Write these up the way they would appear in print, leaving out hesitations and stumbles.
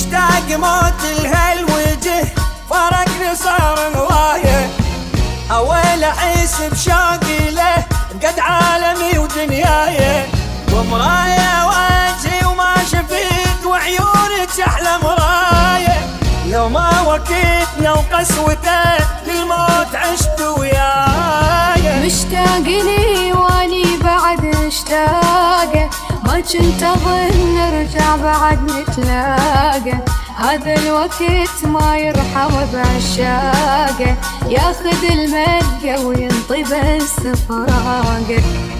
مشتاق موت الهالوجه فرقني صار نوايه، اويل احس بشوقي له قد عالمي ودنياي، ومرايه وجهي وما شفيت وعيونك احلى مرايه، لو ما وكيتنا وقسوته للموت عشت وياي. مشتاق لي واني بعد مشتاقه، ما كنت اظن نرجع بعد نتلاقى، هذا الوقت ما يرحم بعشاقه، ياخذ الملقى وينطي بس فراقه.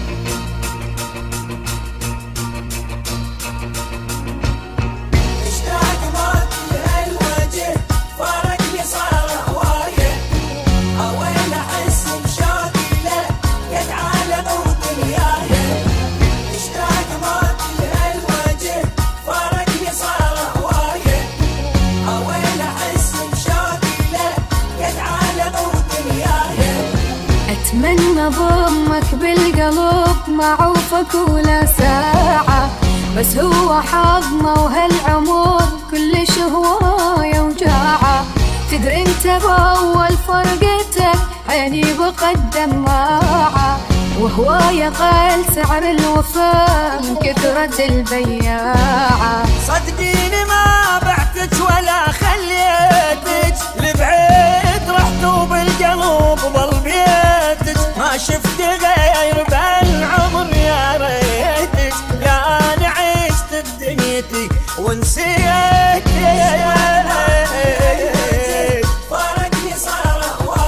أتمنى ضمك بالقلب معوفك ولا ساعة، بس هو حظنا وهالعمر كل هواية وجاعة، تدري انت بأول فرقتك عيني بقد دماعة، وهواية قل سعر الوفا من كثرة البياعة. صدقيني ما بعتك ولا خليتك لبعيد، رحت وبالقلب ظل بيتك، ما شفت غير بالعمر يا ريتك، يا انا عشت بدنيتك ونسيتك، فرقني صار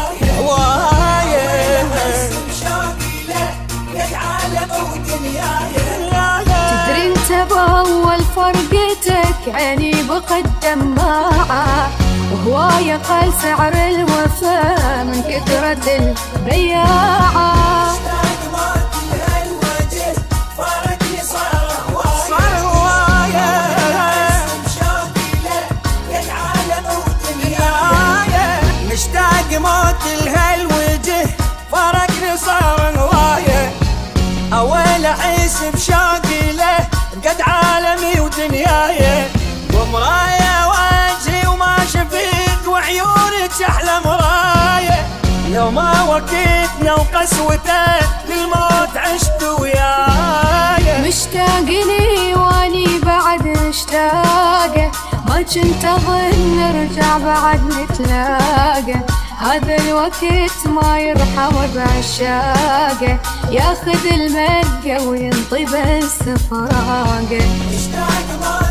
هوايه بشوقي له قد عالم ودنياي. تدري انت بأول فرقتك عيني بقد دماعة، وهواية قل سعر الوفا من كثرة البياعة. مشتاق موت الهالوجه فرقني صار هوايه، بشوقي له قد عالم ودنياي. مشتاق موت الهالوجه فرقني صار هوايه، اويل احس بشوقي له قد عالمي ودنياي، ومرايه وجهي وما شفيت وعيونك احلى مرايه، لو ما وكيتنا وقسوته للموت عشت وياي. مشتاق لي واني بعد مشتاقه، ما كنت اظن نرجع بعد نتلاقى، هذا الوقت ما يرحم بعشاقه، ياخذ الملقى وينطي بس فراقه.